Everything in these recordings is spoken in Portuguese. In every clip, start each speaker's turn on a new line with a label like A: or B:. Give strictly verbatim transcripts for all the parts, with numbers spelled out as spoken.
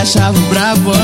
A: achava brabão.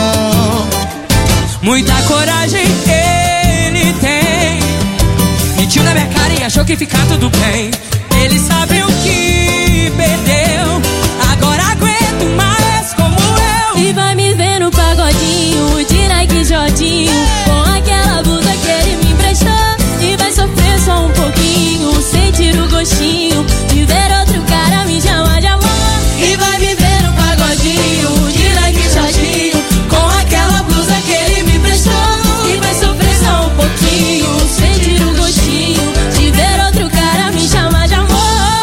B: Muita coragem ele tem, mentiu na minha cara e achou que ficar tudo bem. Ele sabe o que perdeu, agora aguento mais como eu.
C: E vai me ver no pagodinho de Nike Jordinho, com aquela blusa que ele me emprestou. E vai sofrer só um pouquinho, sentir o gostinho de ver outro cara me chamar de amor.
A: E vai me ver no pagodinho de Nike Jordinho, com aquela blusa que ele me emprestou.
C: E vai sofrer só um pouquinho, sentir o gostinho de ver outro cara me chamar de amor.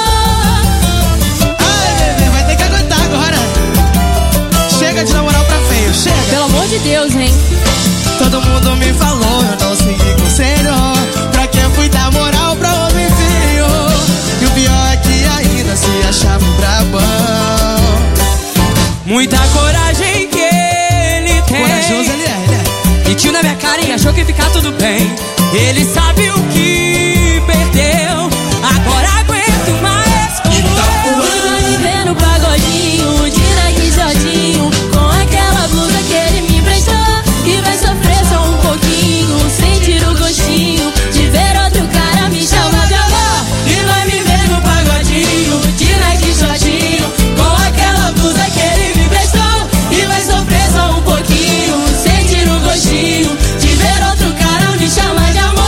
A: Ai, bebê, vai ter que aguentar agora. Chega de namorar pra feio, chega.
C: Pelo amor de Deus, hein?
A: Todo mundo me falou, eu não segui conselho. Pra que fui dar moral pra homem feio? E o pior é que ainda se achava um brabão.
B: Muita coragem que ele tem,
A: Corajoso ele é, ele é.
B: mentiu na minha cara e achou que ficar tudo bem. Ele sabe o que perdeu, agora aguento mais como eu.
C: Vai me ver no pagodinho de Nike Jordinho, com aquela blusa que ele me emprestou. E vai sofrer só um pouquinho, sentir o gostinho de ver outro cara me chamar de amor.
A: E vai me ver no pagodinho de Nike Jordinho, com aquela blusa que ele me emprestou.
C: E vai sofrer só um pouquinho, sentir o gostinho de ver outro cara me chamar de amor.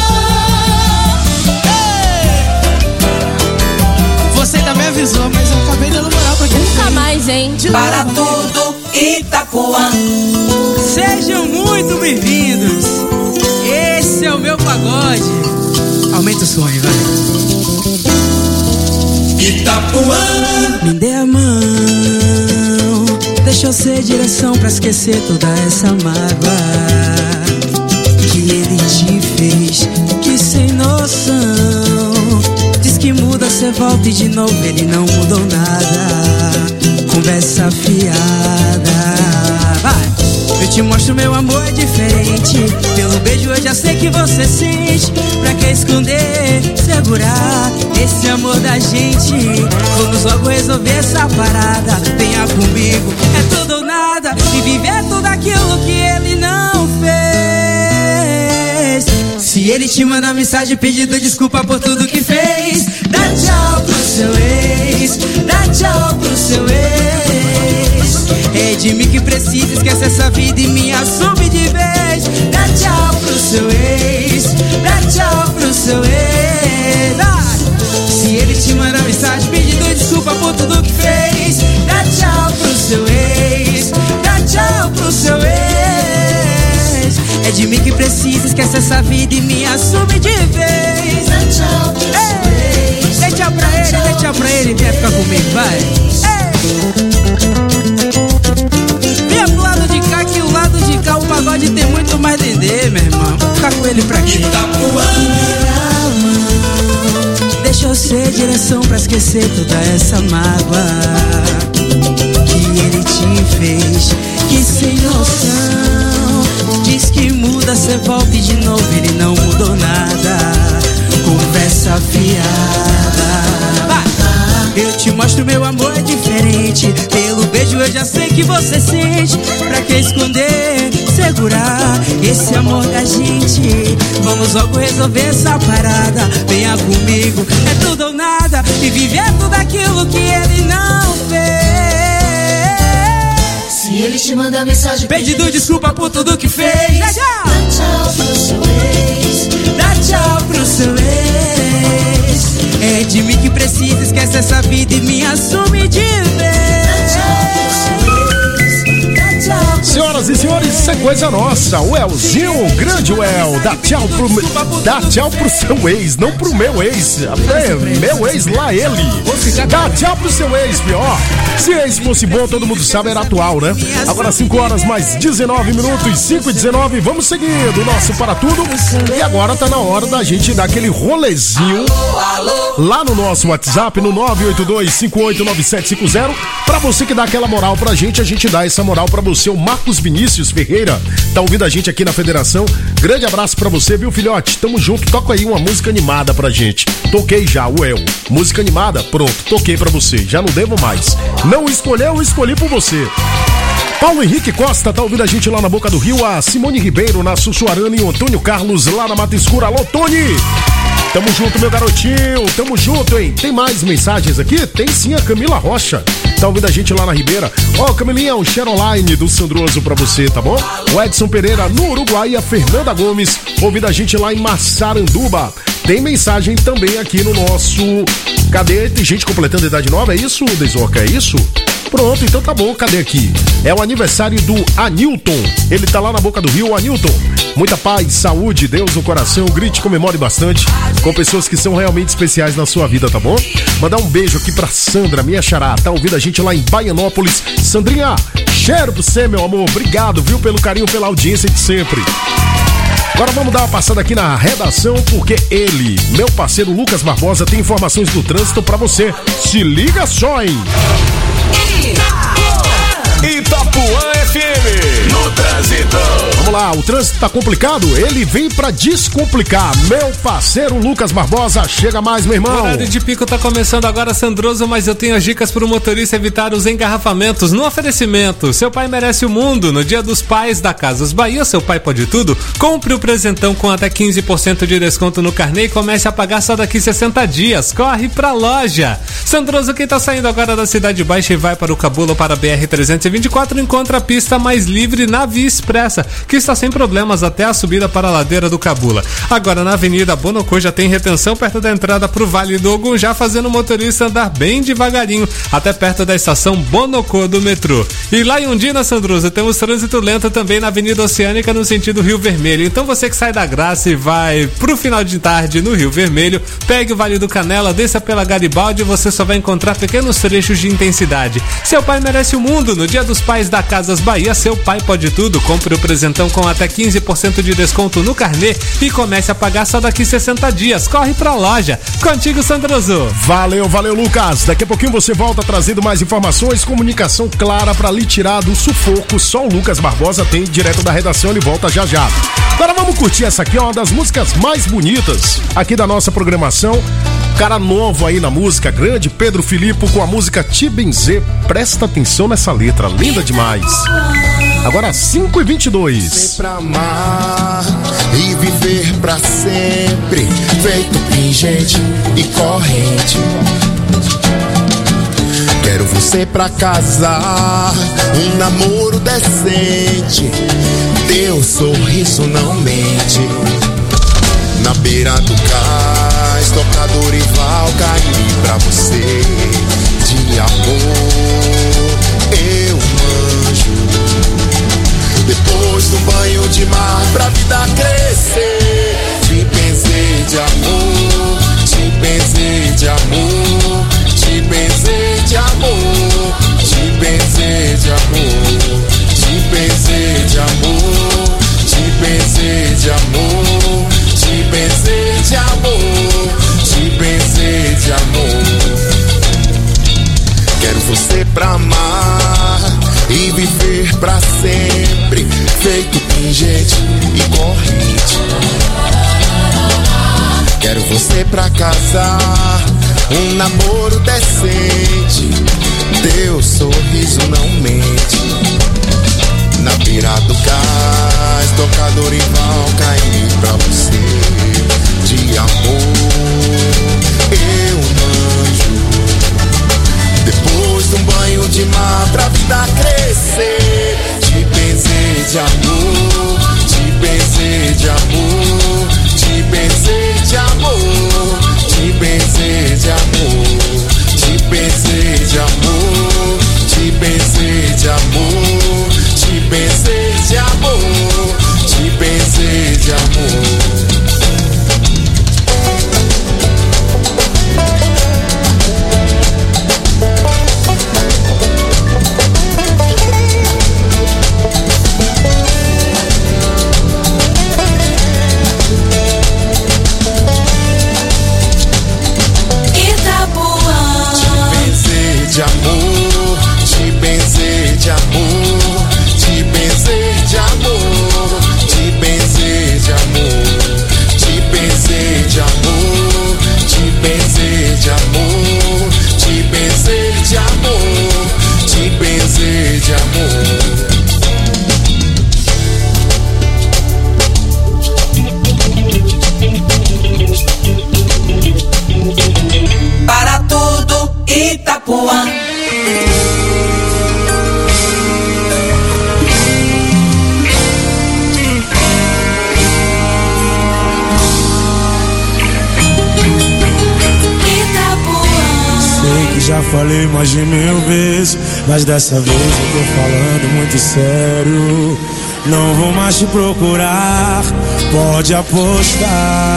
A: Você ainda me avisou, mas eu acabei dando moral pra quem
C: Nunca
A: fez.
C: mais, hein?
D: Para tudo Itapuã.
B: Sejam muito bem-vindos. Esse é o meu pagode. Aumenta o som aí, vai.
D: Itapuã.
E: Me dê a mão, deixa eu ser direção pra esquecer toda essa mágoa que ele te fez, que sem noção. Diz que muda, cê volta e de novo ele não mudou nada. Conversa fiada. Vai! Eu te mostro meu amor é diferente. Pelo beijo eu já sei que você sente. Pra que esconder, segurar esse amor da gente? Vamos logo resolver essa parada. Venha comigo, é tudo ou nada. E viver tudo aquilo que ele não fez. Se ele te manda mensagem pedindo desculpa por tudo que fez, dá tchau pro seu ex, dá tchau pro seu ex. É de mim que precisa, esquece essa vida e me assume de vez. Dá tchau pro seu ex, dá tchau pro seu ex. Ah! Se ele te manda mensagem pedindo desculpa por tudo que fez, dá tchau pro seu ex, dá tchau pro seu ex. É de mim que precisa, esquece essa vida e me assume de vez. Dá tchau pro seu ex. Dê tchau pra ele, dê tchau pra ele, quer ficar comigo, vai. Vem pro lado de cá que o lado de cá o pagode tem muito mais dendê, meu irmão. Vou ficar com ele pra quê? Deixa eu ser direção pra esquecer toda essa mágoa que ele te fez, que sem noção. Diz que muda, cê volta e de novo ele não mudou nada. Conversa fiada. Vai! Eu te mostro meu amor é diferente. Pelo beijo eu já sei que você sente. Pra que esconder, segurar esse amor da gente? Vamos logo resolver essa parada. Venha comigo, é tudo ou nada. E viver tudo aquilo que ele não fez.
C: Se ele te manda mensagem
E: pedindo desculpa por tudo que fez, dá tchau,
C: dá tchau pro seu ex,
E: dá tchau pro seu ex. É de mim que precisa, esquece essa vida e me assume de vez.
F: Senhoras e senhores, isso é coisa nossa. O Elzinho, o grande El, dá tchau pro, dá tchau pro seu ex, não pro meu ex. É, meu ex lá ele. Dá tchau pro seu ex, pior. Se ex fosse bom, todo mundo sabe, era atual, né? Agora cinco horas mais dezenove minutos, cinco e dezenove, vamos seguindo o nosso Para Tudo. E agora tá na hora da gente dar aquele rolezinho lá no nosso WhatsApp, no nove oito dois, cinco oito nove sete cinco zero. Pra você que dá aquela moral pra gente, a gente dá essa moral pra você, o Marcos Vinícius Ferreira. Rocha, tá ouvindo a gente aqui na Federação. Grande abraço pra você, viu, filhote? Tamo junto, toca aí uma música animada pra gente. Toquei já, Well. Música animada? Pronto, toquei pra você. Já não devo mais. Não escolheu, escolhi por você. Paulo Henrique Costa tá ouvindo a gente lá na Boca do Rio, a Simone Ribeiro na Sussuarana e o Antônio Carlos lá na Mata Escura. Alô, Tony! Tamo junto, meu garotinho, tamo junto, hein? Tem mais mensagens aqui? Tem sim, a Camila Rocha tá ouvindo a gente lá na Ribeira. Ó, oh, Camilinha, o Cheroline do Sandroso pra você, tá bom? O Edson Pereira no Uruguai e a Fernanda Gomes ouvindo a gente lá em Massaranduba. Tem mensagem também aqui no nosso... Cadê? Tem gente completando a idade nova, é isso, Desoca? É isso? Pronto, então tá bom, cadê aqui? É o aniversário do Anilton. Ele tá lá na Boca do Rio, Anilton. Muita paz, saúde, Deus no coração, grite, comemore bastante com pessoas que são realmente especiais na sua vida, tá bom? Mandar um beijo aqui pra Sandra, minha xará, tá ouvindo a gente lá em Baianópolis. Sandrinha, cheiro pra você, meu amor, obrigado, viu, pelo carinho, pela audiência de sempre. Agora vamos dar uma passada aqui na redação, porque ele, meu parceiro Lucas Barbosa, tem informações do trânsito pra você. Se liga só, hein?
G: Itapuã F M, no trânsito.
F: Vamos lá, o trânsito tá complicado? Ele vem pra descomplicar. Meu parceiro Lucas Barbosa, chega mais, meu irmão.
H: O horário de pico tá começando agora, Sandroso, mas eu tenho as dicas pro motorista evitar os engarrafamentos no oferecimento. Seu pai merece o mundo. No Dia dos Pais da Casas Bahia, seu pai pode tudo. Compre o presentão com até quinze por cento de desconto no carnê e comece a pagar só daqui sessenta dias. Corre pra loja. Sandroso, quem tá saindo agora da Cidade Baixa e vai para o Cabula ou para a B R trezentos e vinte e quatro, encontra a pista mais livre na Via Expressa, que está sem problemas até a subida para a ladeira do Cabula. Agora na Avenida Bonocô já tem retenção perto da entrada para o Vale do Ogunjá, fazendo o motorista andar bem devagarinho até perto da estação Bonocô do metrô. E lá em Undina, Sandroso, temos trânsito lento também na Avenida Oceânica no sentido Rio Vermelho. Então você que sai da Graça e vai pro final de tarde no Rio Vermelho, pegue o Vale do Canela, desça pela Garibaldi e você só vai encontrar pequenos trechos de intensidade. Seu pai merece o mundo. No Dia dos Pais da Casas Bahia, seu pai pode tudo. Compre o presentão com até quinze por cento de desconto no carnê e comece a pagar só daqui sessenta dias. Corre pra loja. Contigo, Sandroso.
F: Valeu, valeu, Lucas. Daqui a pouquinho você volta trazendo mais informações, comunicação clara pra lhe tirar do sufoco. Só o Lucas Barbosa tem direto da redação, ele volta já já. Agora vamos curtir essa aqui, ó, uma das músicas mais bonitas aqui da nossa programação. Cara novo aí na música, grande Pedro Filipe com a música Te Benzer. Presta atenção nessa letra, linda demais. Agora cinco e vinte e dois.
I: Pra amar e viver pra sempre, feito pingente e corrente. Quero você pra casar, um namoro decente. Teu sorriso não mente. Na beira do cais, toca Dorival cair pra você. De amor eu manjo. Depois do banho de mar pra vida crescer. Te benzer de amor, te benzer de amor, te benzer de amor, te benzer de amor, te benzer de amor, te benzer de amor, te benzer de amor, te benzer de amor. Quero você pra amar e viver pra sempre, feito pingente e corrente. Quero você pra casar, um namoro decente. Teu sorriso não mente. Na beira do cais, toca Dorival cair pra você. De amor eu manjo. Depois de um banho de mar pra vida crescer. Te benzer de amor, te benzer de amor, te benzer de amor, te benzer de amor, te benzer de amor, te benzer de amor, te benzer de amor, te benzer de amor.
J: falei mais de mil vezes, mas dessa vez eu tô falando muito sério. Não vou mais te procurar, pode apostar.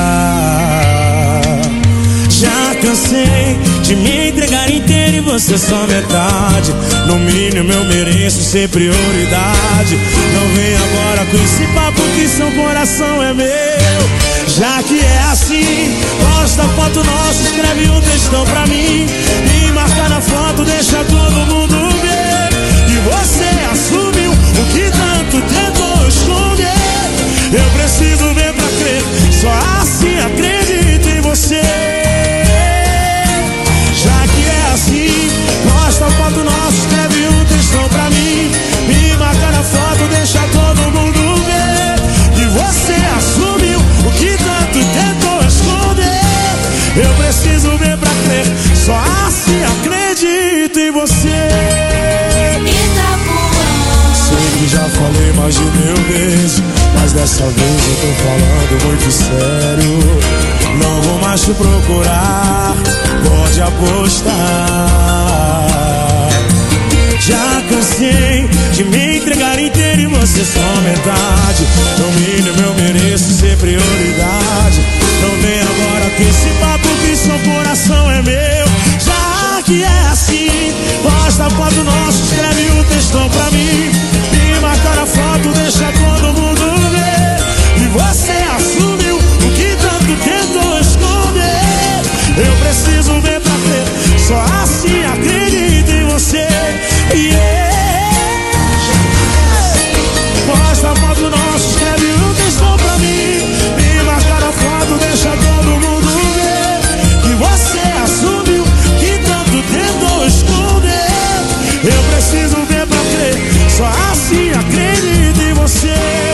J: Já cansei de me entregar inteiro e você só metade. No mínimo eu mereço ser prioridade. Não vem agora com esse papo que seu coração é meu. Já que é assim, posta foto nossa, escreve um textão pra mim e marca na foto, deixa todo mundo ver. E você assumiu o que tanto tentou esconder. Eu preciso ver pra crer, só assim acredito em você. Já que é assim, posta foto nossa, escreve um textão pra mim e marca na foto, deixa todo mundo ver. E você assumiu o que tanto tentou esconder. Eu preciso ver pra crer, só assim acredito em você. Sei que já falei mais de mil vezes, mas dessa vez eu tô falando muito sério. Não vou mais te procurar, pode apostar. Já cansei de me entregar inteiro e você só metade. No mínimo eu mereço ser prioridade. Não vem agora com esse papo que seu coração é meu. Já que é assim, posta foto nossa, escreve um textão pra mim e marca na foto, deixa todo mundo ver. E você assumiu o que tanto tentou esconder. Eu preciso ver pra crer, só assim acredito em você. Yeah. Posta foto nossa, escreve um textão pra mim e marca na foto, deixa todo mundo ver. Que você assumiu que tanto tentou esconder. Eu preciso ver pra crer, só assim acredito em você.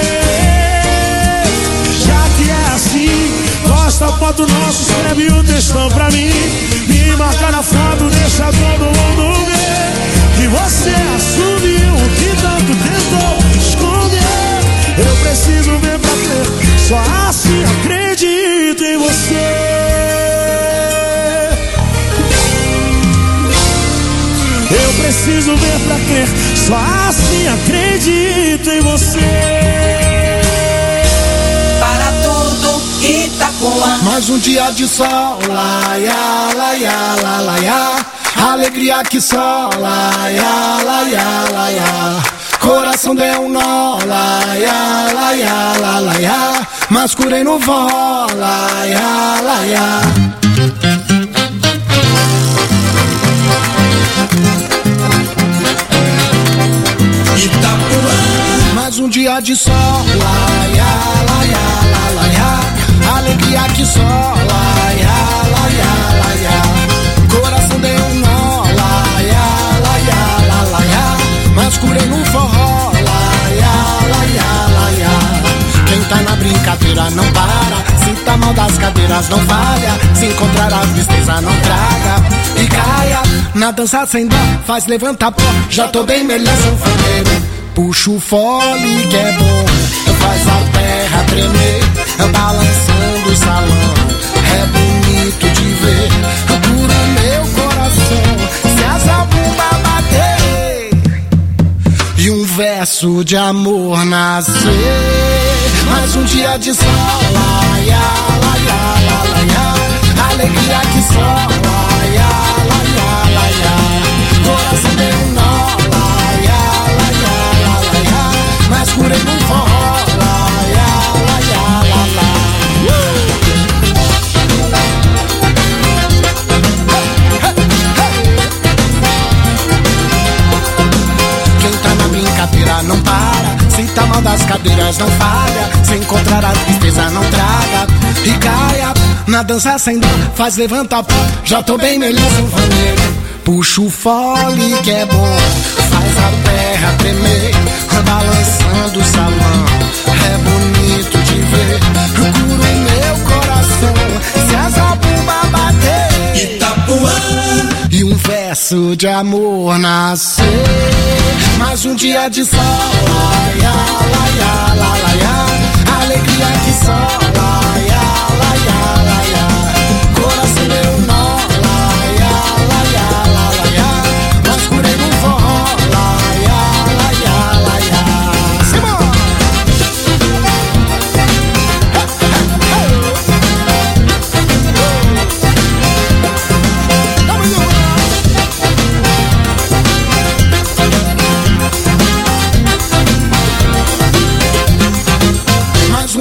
J: Já que é assim, posta foto nossa, escreve um textão pra mim e marca na foto, deixa todo mundo ver. Que você assumiu o que tanto tentou esconder. Eu preciso ver pra crer, só assim acredito em você. Eu preciso ver pra crer, só assim acredito em você.
D: Para tudo, Itapuã.
K: Mais um dia de sol, laia, laia, la, laia. Alegria que só, laia, laia, laia. Coração deu um nó, laia, laia, la, laia. Mas curei no vó, laia, laia.
D: Itapuã.
K: Mais um dia de sol, laia, laia, la, laia. Alegria que só, laia, laia, laia. Coração deu um nó, laia, laia, la, laia. Mas curei no forró, laia, laia, laia. Quem tá na brincadeira não para, se tá mal das cadeiras não falha, se encontrar a tristeza não traga e caia. Na dança sem dó, faz levantar pó, já tô bem melhor sanfoneiro. Puxa o fole que é bom, faz a terra tremer, balançando o salão, é bonito de ver. Cura meu coração, se essa bomba bater e um verso de amor nascer. Mais um dia de sol, laia, laia, la, laia. Alegria que só, laia, laia, laia. Coração deu um nó, laia, laia, la, laia. Mas curei no forró, laia, laia, la, la. Quem tá na brincadeira não para, se tá mal das cadeiras não falha, se encontrar a tristeza não traga e caia. Na dança sem dó, faz levantar pó, já tô bem melhor sanfoneiro. Puxa o fole que é bom, faz a terra tremer, balançando o salão, é bonito de ver. Cura o meu coração, se essa bomba bater
D: Itapuã.
K: e um verso de amor nascer. Mais um dia de sol, laia, laia, la, laia. Alegria que só, laia, laia, laia. Coração meu nó, laia, laia, la, laia.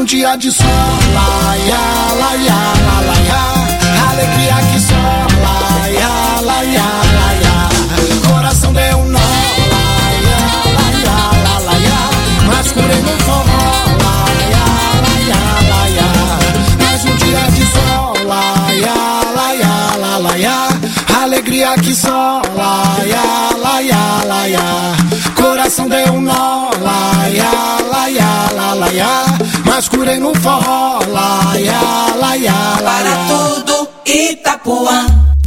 K: um dia de sol, laia, laia, laia, alegria que só, laia, laia, laia, coração deu um nó, laia, laia, laia, mas curei no forró, laia, laia, laia, mais um dia de sol, laia, laia, laia, alegria que só, laia, laia, laia, coração deu um nó, laia, laia, laia, mas curei no forró, laia, laia, laia.
D: Para tudo, Itapuã.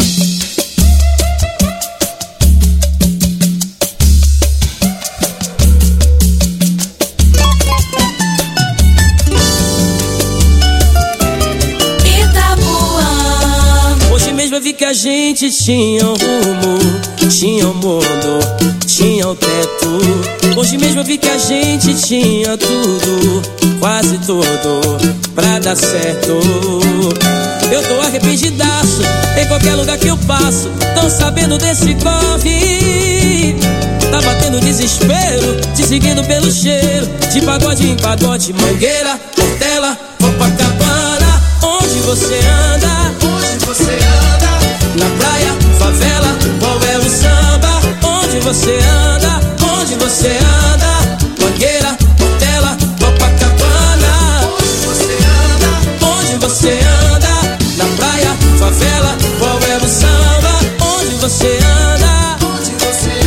L: Eu vi que a gente tinha um rumo, tinha um mundo, tinha um teto. Hoje mesmo eu vi que a gente tinha tudo, quase tudo, pra dar certo. Eu tô arrependidaço, em qualquer lugar que eu passo, tão sabendo desse corre. Tá batendo desespero, te seguindo pelo cheiro, de pagode em pagode, Mangueira, Portela, Copacabana. Onde você anda? Onde você anda? Na praia, favela, qual é o samba? Onde você anda? Onde você anda? Mangueira, Portela, Copacabana. Onde você anda? Onde você anda? Na praia, favela, qual é o samba? Onde você anda? Onde você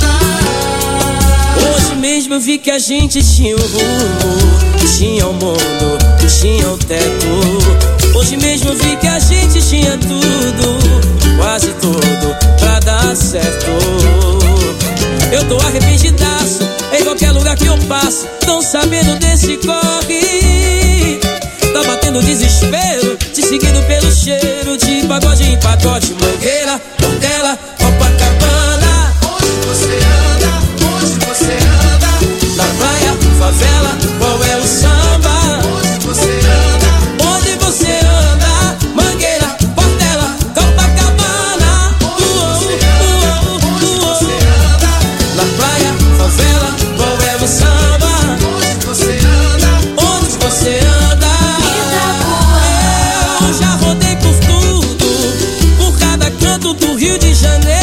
L: anda? Hoje mesmo eu vi que a gente tinha um rumo, tinha um mundo, tinha um teto. Hoje mesmo eu vi que a gente tinha tudo, quase tudo, pra dar certo. Eu tô arrependidaço, em qualquer lugar que eu passo, tão sabendo desse corre. Tá batendo desespero, te seguindo pelo cheiro, de pagode em pagode, Mangueira, Portela, Copacabana. Onde você anda? Onde você anda? Na praia, favela, qual é o samba? Onde você anda? Onde você anda? Mangueira, Portela, Copacabana. Onde você anda? Na praia, favela, qual é o samba? Onde você anda? Onde você anda? Eu já rodei por tudo, por cada canto do Rio de Janeiro,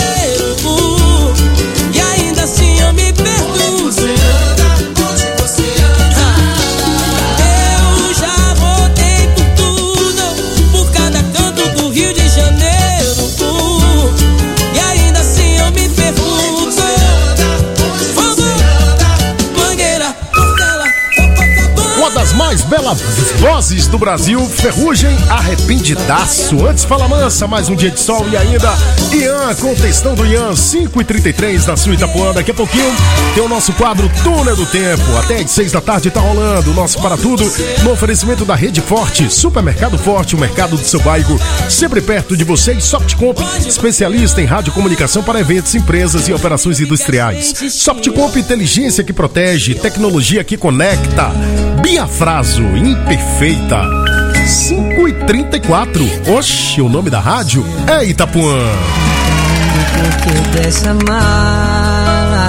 L: e ainda assim eu me pergunto. Onde você anda? Onde você anda? Eu já rodei por tudo, por cada canto do Rio de Janeiro, e ainda assim eu me pergunto. Fogo, Mangueira, Portela, Copacabana.
F: Uma das mais belas vozes do Brasil, Ferrugem, Arrependidaço. Antes Fala Mansa, mais um dia de sol e ainda Ian, contestando Ian, cinco e trinta e três da sua Itapuã. Daqui a pouquinho tem o nosso quadro Túnel do Tempo. Até às seis da tarde tá rolando o nosso Para Tudo no oferecimento da Rede Forte, Supermercado Forte, o mercado do seu bairro, sempre perto de você. E Softcomp, especialista em radiocomunicação para eventos, empresas e operações industriais. Softcomp, inteligência que protege, tecnologia que conecta. Biafraso, imperfeita. cinco e trinta e quatro. Oxe, o nome da rádio é Itapuã.
E: Porque dessa mala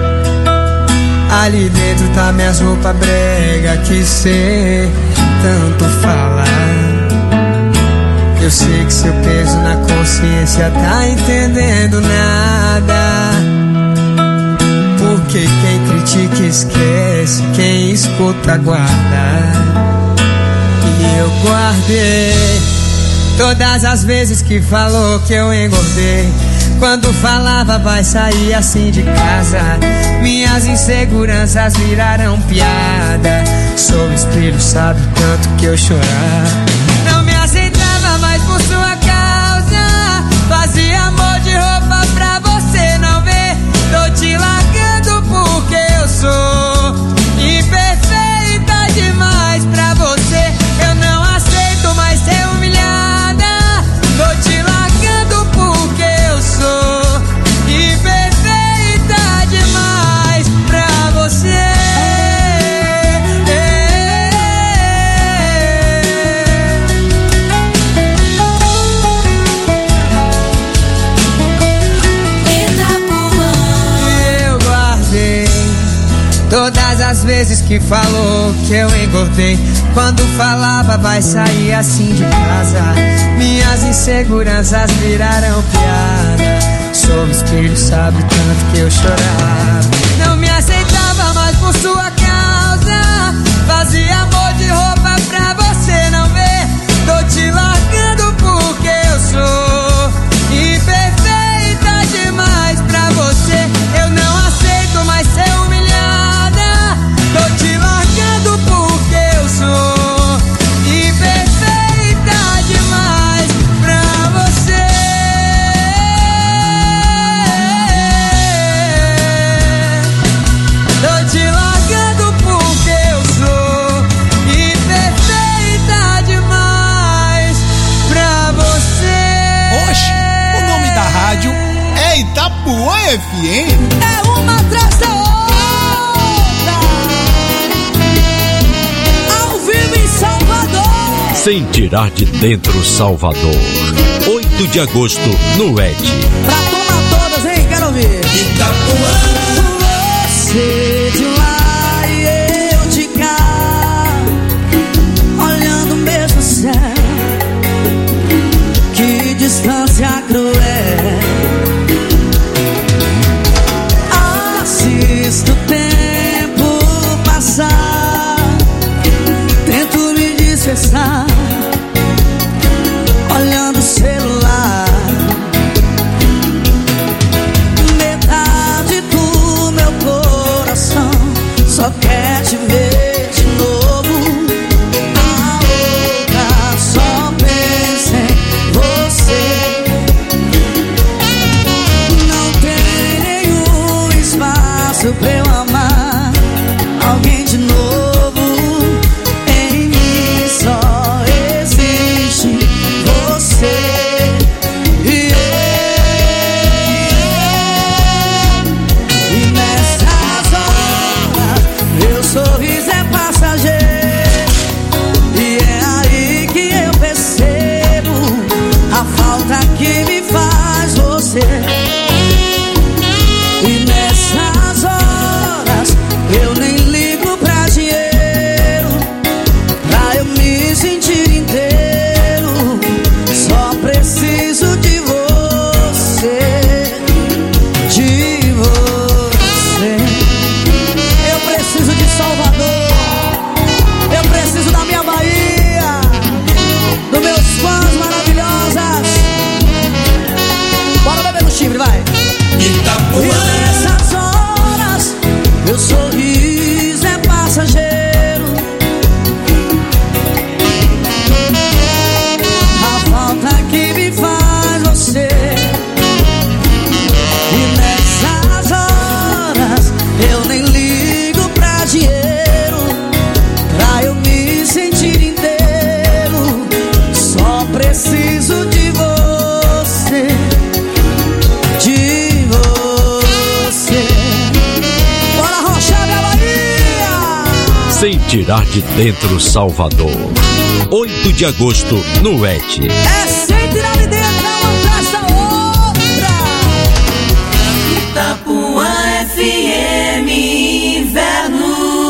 E: ali dentro tá minhas roupas brega que cê tanto fala. Eu sei que seu peso na consciência tá entendendo nada. Porque quem critica esquece, quem escuta guarda. E eu guardei todas as vezes que falou que eu engordei. Quando falava vai sair assim de casa, minhas inseguranças viraram piada. Sou espelho, sabe o tanto que eu chorava. Não me aceitava mais por sua causa, fazia amor de roupa pra você não ver. Tô te largando porque eu sou imperfeita demais pra você. Eu não aceito mais ser humilhada. Tô te largando porque eu sou imperfeita demais pra você. as vezes que falou que eu engordei, quando falava vai sair assim de casa, minhas inseguranças viraram piada. Sou espelho, sabe tanto que eu chorava. Não me aceitava mais por sua causa, fazia amor de roupa pra você não ver. Tô te largando porque eu sou imperfeita demais pra você. Eu não aceito mais ser humilhada. Tô te largando porque eu sou imperfeita demais pra você. Tô te largando porque eu sou imperfeita demais pra você.
M: Oxe, o nome da rádio é Itapuã F M.
B: É uma atrás da outra, ao vivo em Salvador.
N: Sem tirar de dentro Salvador. oito de agosto no E D.
B: Pra tomar todas, hein? Quero ouvir.
D: Itapuã.
B: Você de lá e eu de cá, olhando o mesmo céu. Que distância cruel. Assisto o tempo passar, tento me disfarçar, olhando o celular. Metade do meu coração só quer te ver de novo. A outra só pensa em você. Não tem nenhum espaço pra eu amar alguém de novo. Em mim só existe você e eu. E nessas horas meu sorriso é passageiro, e é aí que eu percebo a falta que me faz você. E nessas horas eu nem ligo pra dinheiro, pra eu me sentir inteiro. Só preciso de você, de você. Eu preciso de Salvador, eu preciso da minha Bahia, dos meus fãs maravilhosas. Bora beber no chifre, vai. E nessas horas meu sorriso é passageiro, a falta que me faz você. E nessas horas eu nem ligo pra dinheiro, pra eu me sentir inteiro. Só preciso de você, de você. Bora rochar, minha Bahia!
N: Sem tirar de dentro Salvador. oito de agosto no E D.
B: É sem tirar de dentro, uma atrás da outra.
D: Itapuã F M Inverno.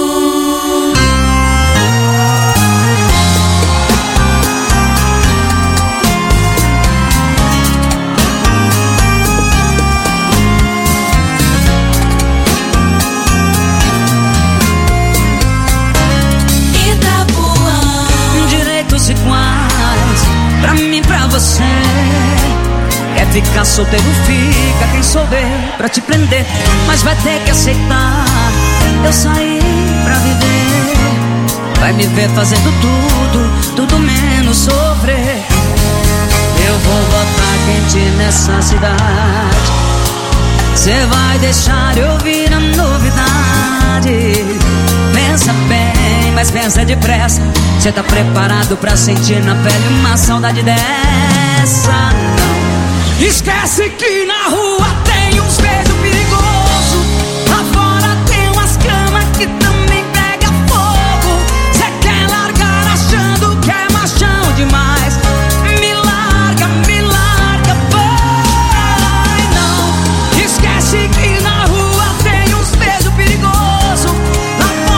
B: Direitos iguais pra mim, pra você. Quer ficar solteiro, fica. Quem souber pra te prender, mas vai ter que aceitar. Eu saí pra viver, vai me ver fazendo tudo, tudo menos sofrer. Eu vou botar quente nessa cidade, cê vai deixar eu ouvir a novidade. Pensa bem, mas pensa depressa. Cê tá preparado pra sentir na pele uma saudade dessa? Não. Esquece que na rua tem uns beijos perigosos, lá fora tem umas camas que também pega fogo. Cê quer largar achando que é machão demais. Me larga, me larga, vai. Não. Esquece que na rua tem uns beijos perigosos, lá fora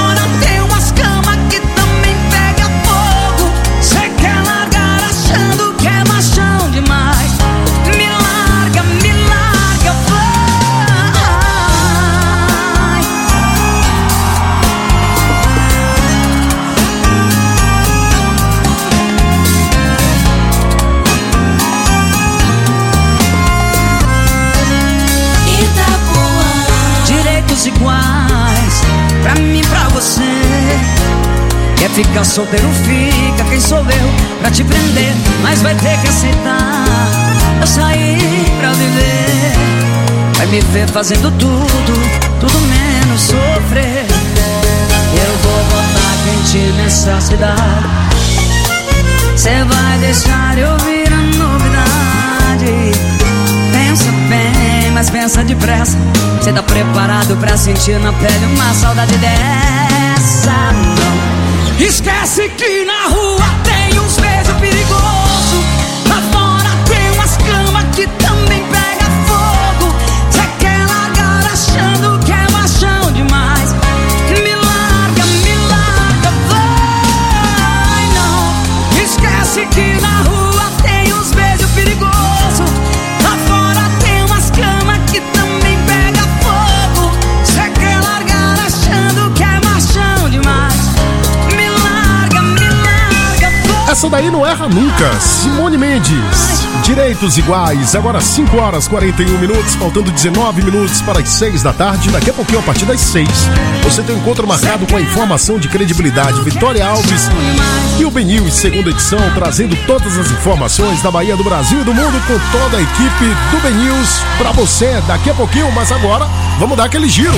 O: ficar solteiro fica, quem sou eu pra te prender? Mas vai ter que aceitar, eu saí pra viver. Vai me ver fazendo tudo, tudo menos sofrer. Eu vou botar quente nessa cidade. Cê vai deixar eu ouvir a novidade. Pensa bem, mas pensa depressa. Cê tá preparado pra sentir na pele uma saudade dessa? Não. Esquece que na rua tem uns beijos perigosos. Lá fora tem umas camas que também pega fogo. Cê quer largar achando que é machão demais. Me larga, me larga, vai não. Esquece que na rua tem uns beijos perigosos. Lá fora tem umas camas que também pega fogo. Cê quer largar achando que é machão demais. Me larga, me larga, vai.
F: Essa daí não erra nunca. Simone Mendes, Direitos Iguais. Agora cinco horas e quarenta e um minutos, faltando dezenove minutos para as seis da tarde. Daqui a pouquinho, a partir das seis, você tem um encontro marcado com a informação de credibilidade. Vitória Alves e o BNews, segunda edição, trazendo todas as informações da Bahia, do Brasil e do mundo, com toda a equipe do BNews para você daqui a pouquinho. Mas agora, vamos dar aquele giro.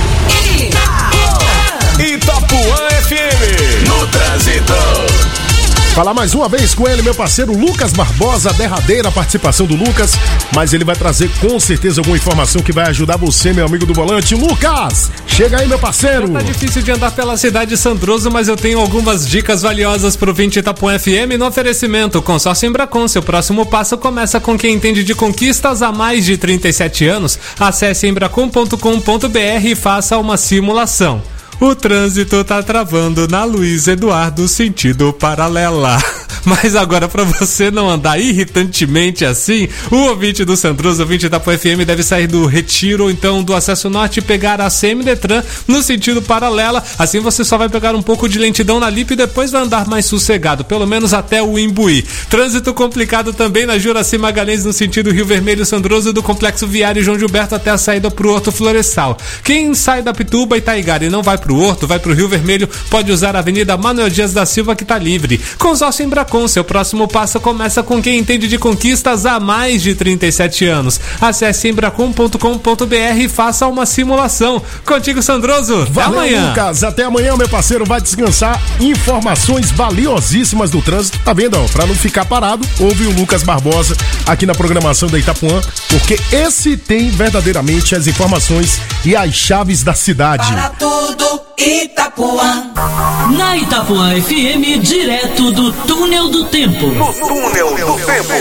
G: Itapuã F M, no trânsito.
F: Falar mais uma vez com ele, meu parceiro Lucas Barbosa, a derradeira participação do Lucas, mas ele vai trazer com certeza alguma informação que vai ajudar você, meu amigo do volante. Lucas, chega aí, meu parceiro.
H: Já tá difícil de andar pela cidade de Sandroso, mas eu tenho algumas dicas valiosas pro vinte Itapuã F M no oferecimento. Consórcio Embracon, seu próximo passo começa com quem entende de conquistas há mais de trinta e sete anos. Acesse embracon ponto com ponto br e faça uma simulação. O trânsito tá travando na Luiz Eduardo, sentido paralela. Mas agora, para você não andar irritantemente assim, o ouvinte do Sandroso, ouvinte da P F M, deve sair do Retiro ou então do Acesso Norte e pegar a C M Detran no sentido paralela. Assim você só vai pegar um pouco de lentidão na Lipe e depois vai andar mais sossegado, pelo menos até o Imbuí. Trânsito complicado também na Juraci Magalhães no sentido Rio Vermelho Sandroso, do Complexo Viário João Gilberto até a saída pro Horto Florestal. Quem sai da Pituba e Taigara e não vai pro Horto, vai pro Rio Vermelho, pode usar a Avenida Manuel Dias da Silva, que tá livre. Consórcio Embracon, seu próximo passo começa com quem entende de conquistas há mais de trinta e sete anos. Acesse embracon ponto com ponto br e faça uma simulação. Contigo, Sandroso. Até
F: Valeu,
H: amanhã.
F: Lucas. Até amanhã, meu parceiro. Vai descansar. Informações valiosíssimas do trânsito. Tá vendo, ó? Pra não ficar parado, ouve o Lucas Barbosa aqui na programação da Itapuã, porque esse tem verdadeiramente as informações e as chaves da cidade.
D: Para tudo, Itapuã.
P: Na Itapuã F M, direto do Túnel do Tempo.
G: No Túnel do Tempo.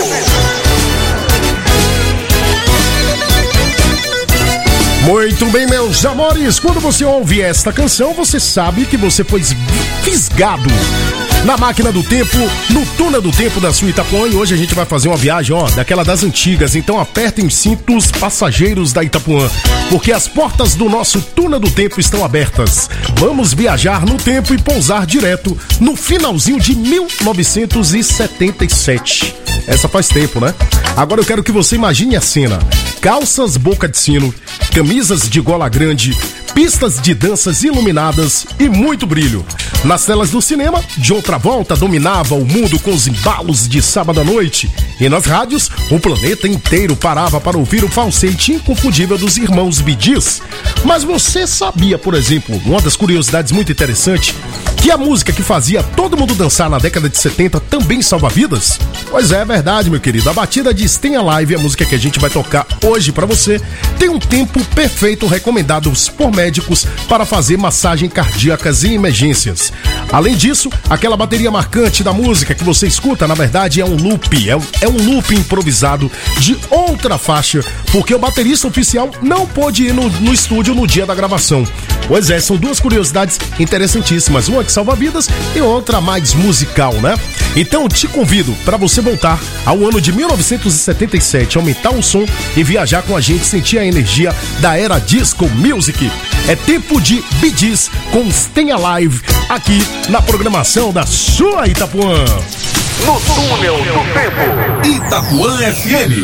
F: Muito bem, meus amores. Quando você ouve esta canção, você sabe que você foi fisgado na máquina do tempo, no túnel do tempo da sua Itapuã. E hoje a gente vai fazer uma viagem, ó, daquela das antigas. Então apertem os cintos, passageiros da Itapuã, porque as portas do nosso túnel do tempo estão abertas. Vamos viajar no tempo e pousar direto no finalzinho de mil novecentos e setenta e sete. Essa faz tempo, né? Agora eu quero que você imagine a cena: calças boca de sino, camisas de gola grande, pistas de danças iluminadas e muito brilho. Nas telas do cinema, John Travolta dominava o mundo com os embalos de sábado à noite. E nas rádios, o planeta inteiro parava para ouvir o falsete inconfundível dos irmãos Bee Gees. Mas você sabia, por exemplo, uma das curiosidades muito interessantes, que a música que fazia todo mundo dançar na década de setenta também salva vidas? Pois é, é verdade, meu querido. A batida de Stay Alive, a música que a gente vai tocar hoje pra você, tem um tempo perfeito recomendado por médicos para fazer massagem cardíacas em emergências. Além disso, aquela bateria marcante da música que você escuta, na verdade, é um loop, é um, é um loop improvisado de outra faixa, porque o baterista oficial não pôde ir no, no estúdio no dia da gravação. Pois é, são duas curiosidades interessantíssimas, uma que salva vidas e outra mais musical, né? Então te convido para você voltar ao ano de mil novecentos e setenta e sete, aumentar o som e viajar com a gente, sentir a energia da era disco music. É tempo de Bee Gees com Stay Alive aqui na programação da sua Itapuã.
G: No Túnel do Tempo, Itapuã F M.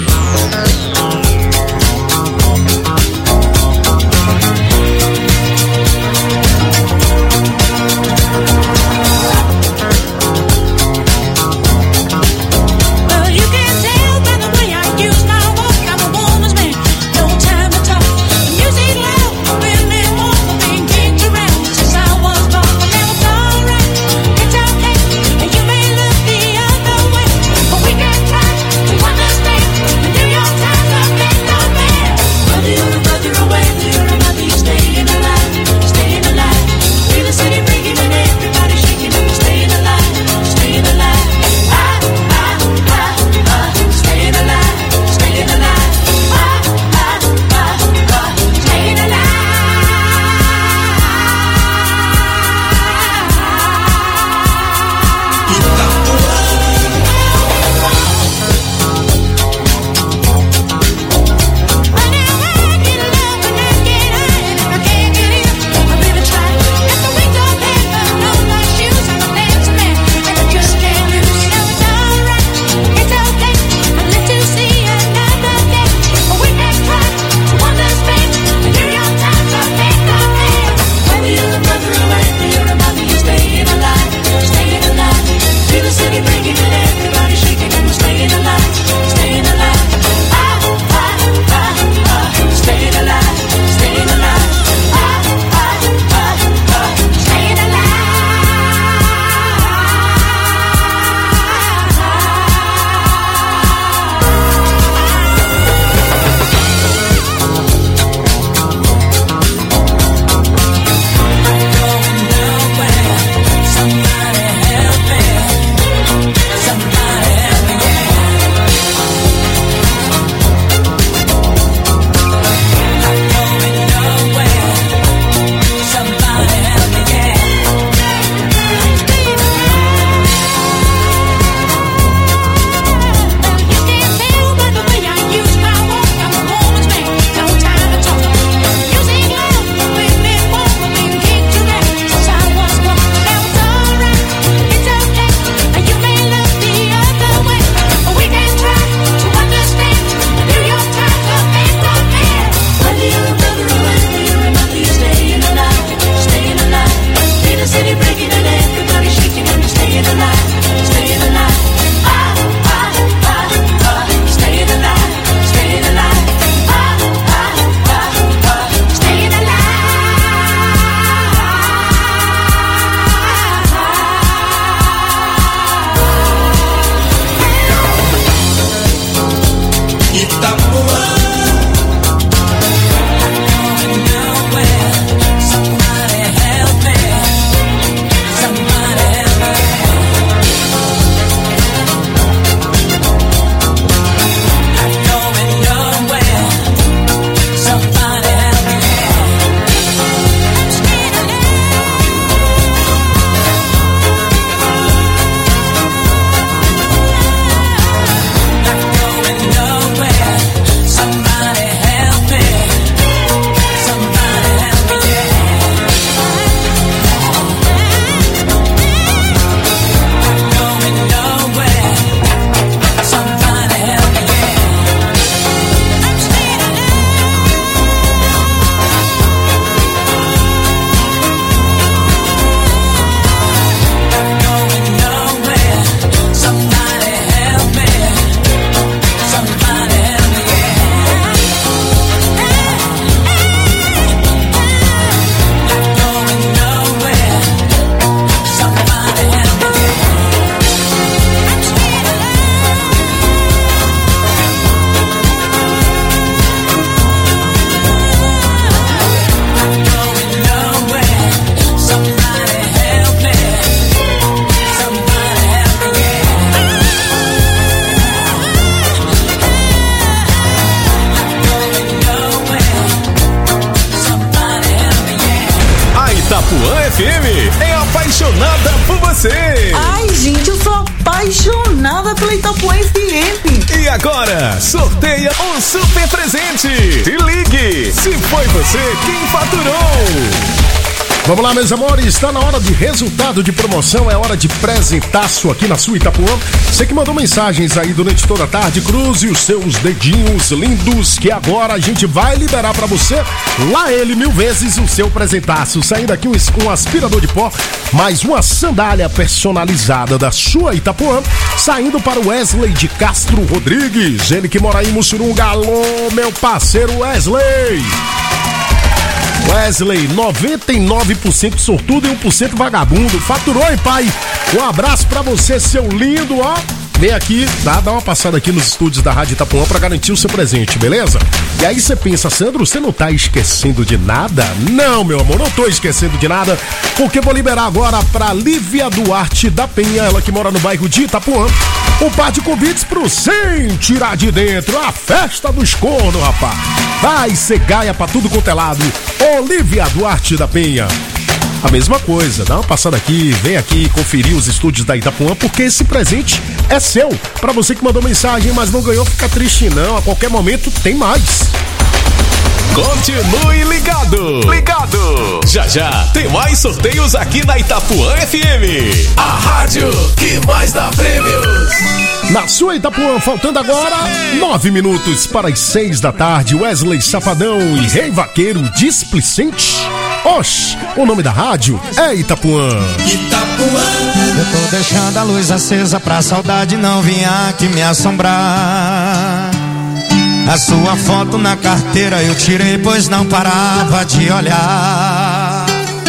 G: Agora, sorteia um super presente. Se ligue, se foi você quem faturou.
F: Vamos lá, meus amores, está na hora de resultado de promoção, é hora de presentaço aqui na sua Itapuã. Você que mandou mensagens aí durante toda a tarde, cruze os seus dedinhos lindos, que agora a gente vai liberar pra você, lá ele mil vezes, o seu presentaço. Saindo aqui um, um aspirador de pó, mais uma sandália personalizada da sua Itapuã, saindo para o Wesley de Castro Rodrigues, ele que mora aí em Mussurunga. Alô, meu parceiro Wesley! Wesley, noventa e nove por cento sortudo e um por cento vagabundo. Faturou, hein, pai? Um abraço pra você, seu lindo, ó. Vem aqui, tá? Dá uma passada aqui nos estúdios da Rádio Itapuã pra garantir o seu presente, beleza? E aí você pensa, Sandro, você não tá esquecendo de nada? Não, meu amor, não tô esquecendo de nada, porque vou liberar agora pra Lívia Duarte da Penha, ela que mora no bairro de Itapuã, um par de convites pro Sem Tirar de Dentro, a festa dos cornos, rapaz. Vai ser gaia pra tudo quanto é lado. Olivia Duarte da Penha. A mesma coisa, dá uma passada aqui, vem aqui conferir os estúdios da Itapuã, porque esse presente é seu. Pra você que mandou mensagem, mas não ganhou, fica triste não, a qualquer momento tem mais.
G: Continue ligado, ligado. Já já tem mais sorteios aqui na Itapuã F M, a rádio que mais dá prêmios.
F: Na sua Itapuã, faltando agora nove minutos para as seis da tarde, Wesley Safadão e Rei Vaqueiro Displicente. Oxi, o nome da rádio é Itapuã.
K: Itapuã. Eu tô deixando a luz acesa pra saudade não vir aqui me assombrar. A sua foto na carteira eu tirei, pois não parava de olhar.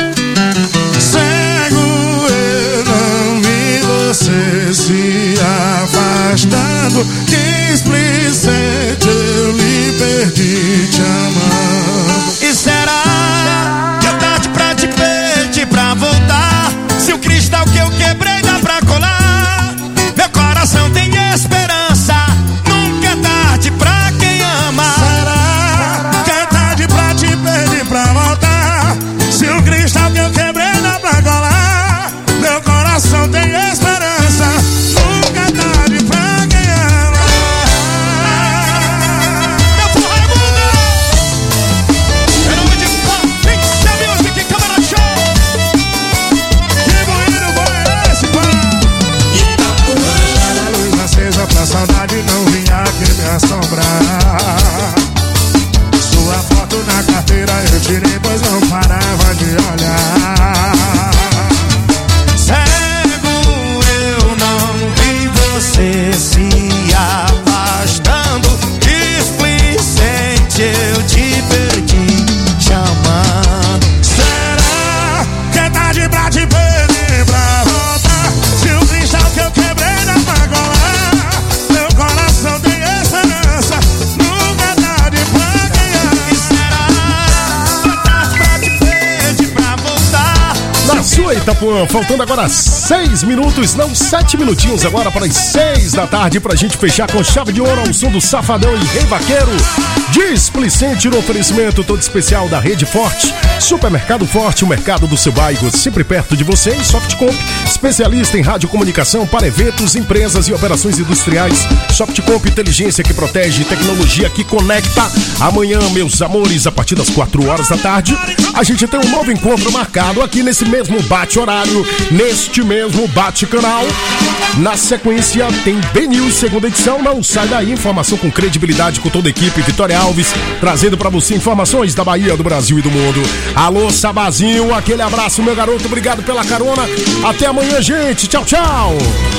K: Cego eu não vi você se afastando. Displicente eu lhe perdi te amando. E será que é tarde pra te pedir pra voltar? Se o cristal que eu quebrei dá pra colar, meu coração tem esperança. Nunca é tarde pra quem ama. Será que é tarde pra te pedir pra voltar? Se o cristal que eu quebrei dá pra colar, meu coração tem esperança. Nunca é tarde pra quem ama. Meu porra é mundo. Em nome de Pix Music Câmara Show. Que bonito foi esse pão. Itapuã. A luz acesa pra saudade não vinha aqui me assombrar. Sua foto na carteira eu tirei, pois não parava de olhar. Cego eu não vi você se afastando. Displicente eu te perdi chamando. Será que é tarde pra te pedir pra voltar? Se o cristal que eu quebrei dá pra colar, meu coração tem esperança. Nunca é tarde pra quem ama. E será que é tarde pra te pedir pra voltar?
F: Na sua Itapuã, faltando agora seis minutos, não, sete minutinhos agora para as seis da tarde, pra gente fechar com chave de ouro ao som do Safadão e Rei Vaqueiro. Displicente no oferecimento todo especial da Rede Forte, Supermercado Forte, o mercado do seu bairro, sempre perto de você. E Softcomp, especialista em radiocomunicação para eventos, empresas e operações industriais. Softcomp, inteligência que protege, tecnologia que conecta. Amanhã, meus amores, a partir das quatro horas da tarde, a gente tem um novo encontro marcado aqui nesse mesmo bate-horário, neste mesmo bate-canal. Na sequência, tem B-News, segunda edição. Não sai daí, informação com credibilidade com toda a equipe. Vitória Alves, trazendo pra você informações da Bahia, do Brasil e do mundo. Alô, Sabazinho, aquele abraço, meu garoto. Obrigado pela carona. Até amanhã, gente. Tchau, tchau.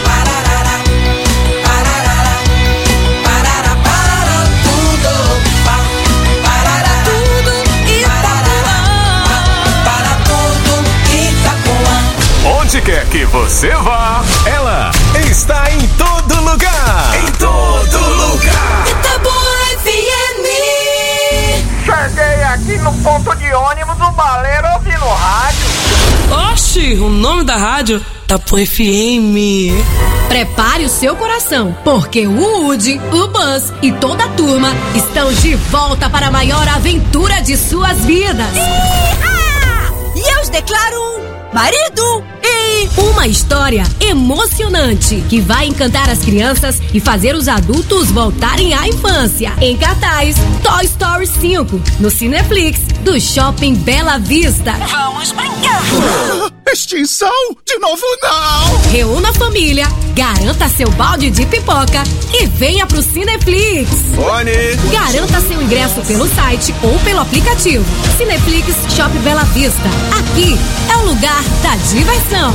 G: Onde quer que você vá, ela está em todo lugar. Em todo lugar.
D: Itapuã F M.
Q: Cheguei aqui no ponto de ônibus do Baleiro ouvindo rádio.
B: Oxi, o nome da rádio? Itapuã F M.
R: Prepare o seu coração, porque o Woody, o Buzz e toda a turma estão de volta para a maior aventura de suas vidas.
S: E eu os declaro marido e
R: E uma história emocionante que vai encantar as crianças e fazer os adultos voltarem à infância. Em cartaz, Toy Story cinco, no Cineflix, do Shopping Bela Vista.
D: Vamos brincar!
K: Extinção? De novo não!
R: Reúna a família, garanta seu balde de pipoca e venha pro Cineflix.
K: Fone!
R: Garanta seu ingresso pelo site ou pelo aplicativo. Cineflix Shopping Bela Vista. Aqui é o lugar da diversão.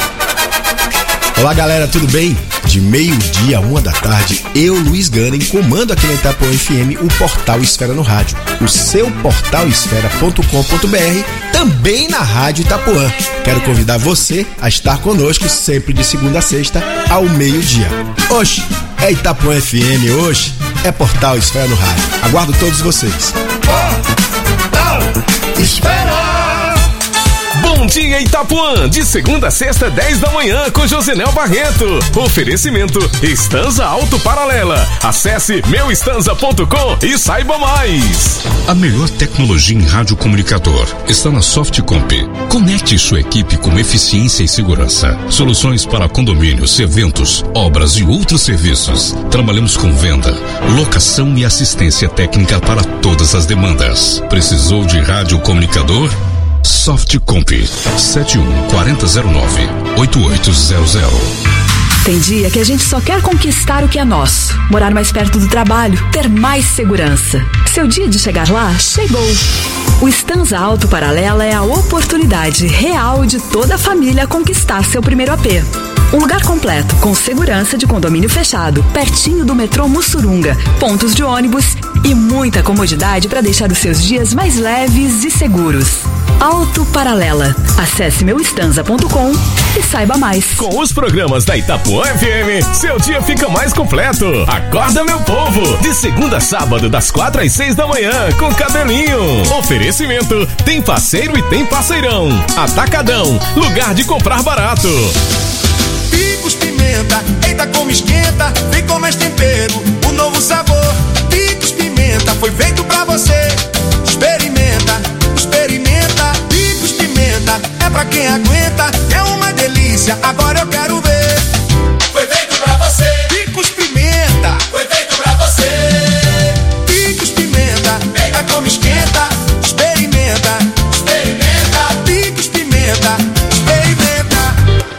S: Olá galera, tudo bem? De meio-dia a uma da tarde, eu, Luiz Ganem, comando aqui na Itapuã F M o Portal Esfera no Rádio, o seu portal esfera ponto com ponto b r, também na Rádio Itapuã. Quero convidar você a estar conosco sempre de segunda a sexta ao meio-dia. Oxe, é Itapuã F M, hoje é Portal Esfera no Rádio. Aguardo todos vocês.
G: Portal Esfera! Bom dia Itapuã, de segunda a sexta, dez da manhã, com Josenel Barreto. Oferecimento Estanza Auto Paralela. Acesse meu estanza ponto com e saiba mais.
T: A melhor tecnologia em radiocomunicador está na Softcomp. Conecte sua equipe com eficiência e segurança. Soluções para condomínios, eventos, obras e outros serviços. Trabalhamos com venda, locação e assistência técnica para todas as demandas. Precisou de radiocomunicador? Softcomp sete um quatro zero nove oito oito zero zero.
U: Tem dia que a gente só quer conquistar o que é nosso. Morar mais perto do trabalho, ter mais segurança. Seu dia de chegar lá chegou. O Estanza Auto Paralela é a oportunidade real de toda a família conquistar seu primeiro A P. Um lugar completo, com segurança de condomínio fechado, pertinho do metrô Mussurunga, pontos de ônibus e muita comodidade para deixar os seus dias mais leves e seguros. Auto Paralela. Acesse meu estanza ponto com e saiba mais.
G: Com os programas da Itapuã F M, seu dia fica mais completo. Acorda, meu povo! De segunda a sábado, das quatro às seis da manhã, com Cabelinho. Oferecimento: tem parceiro e tem parceirão. Atacadão, lugar de comprar barato.
K: Picos Pimenta, eita como esquenta, vem com mais tempero, o novo sabor. Picos Pimenta, foi feito pra você. Experimenta, experimenta. Picos Pimenta, é pra quem aguenta, é uma delícia, agora eu quero ver. Foi feito pra você. Picos Pimenta, foi feito pra você. Picos Pimenta, eita como esquenta, experimenta, experimenta. Picos Pimenta, experimenta.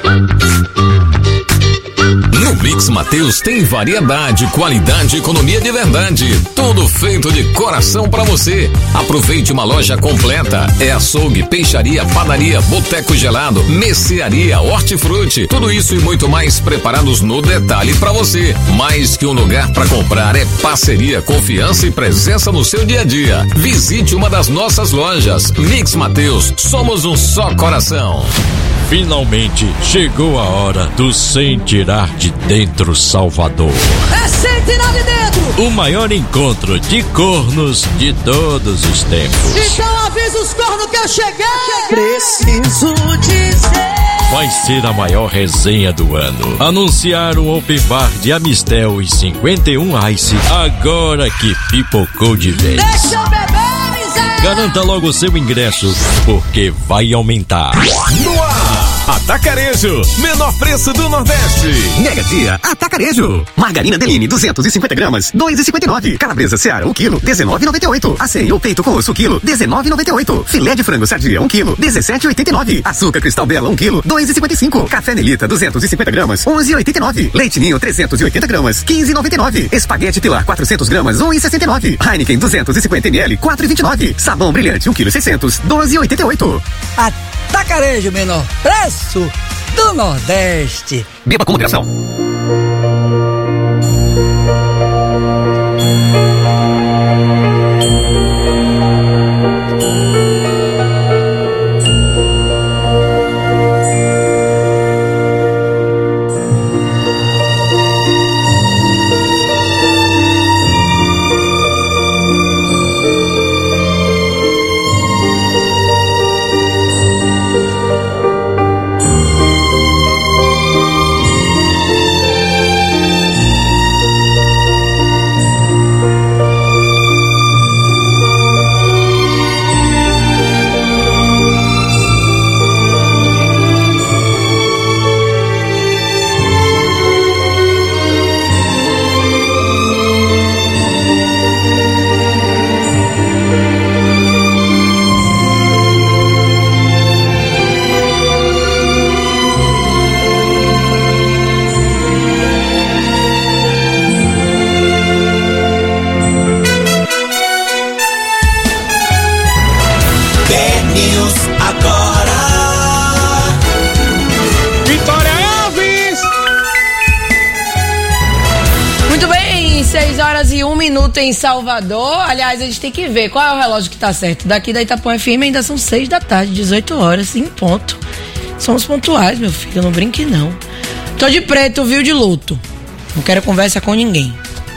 G: No Mix Mateus tem variedade, qualidade e economia de verdade. Tudo feito de coração pra você. Aproveite uma loja completa. É açougue, peixaria, padaria, boteco gelado, mercearia, hortifruti. Tudo isso e muito mais preparados no detalhe pra você. Mais que um lugar pra comprar, é parceria, confiança e presença no seu dia a dia. Visite uma das nossas lojas. Mix Mateus, somos um só coração.
N: Finalmente chegou a hora do Sem Tirar de Dentro Salvador.
D: É sem tirar de dentro!
N: O maior encontro de cornos de todos os tempos.
D: Então avisa os cornos que eu cheguei! Preciso dizer.
N: Vai ser a maior resenha do ano. Anunciar o Open Bar de Amistel e cinquenta e um Ice, agora que pipocou de vez.
D: Deixa eu beber, miséria!
N: Garanta logo o seu ingresso, porque vai aumentar.
G: No ar! Atacarejo, menor preço do Nordeste.
V: Mega Dia, Atacarejo. Margarina Deline, duzentos e cinquenta gramas, dois reais e cinquenta e nove centavos. Calabresa Seara, um quilo, dezenove reais e noventa e oito centavos. Aceio ou peito com osso, quilo, dezenove reais e noventa e oito centavos. Filé de frango sadia, um quilo, dezessete reais e oitenta e nove centavos. Açúcar Cristal Bela, um quilo, dois reais e cinquenta e cinco centavos. Café Nelita, duzentos e cinquenta gramas, onze reais e oitenta e nove centavos. Leite Ninho, trezentos e oitenta gramas, quinze reais e noventa e nove centavos. Espaguete Pilar, quatrocentas gramas, um real e sessenta e nove centavos. Heineken, duzentos e cinquenta mililitros, quatro reais e vinte e nove centavos. Sabão Brilhante, um quilo e seiscentos, doze reais e oitenta e oito centavos.
W: Atacarejo, menor preço do Nordeste.
V: Beba com moderação.
A: seis horas e um minuto em Salvador. Aliás, a gente tem que ver qual é o relógio que tá certo. Daqui da Itapuã F M ainda são seis da tarde, dezoito horas, em ponto. Somos pontuais, meu filho, não brinque não. Tô de preto, viu, de luto. Não quero conversa com ninguém.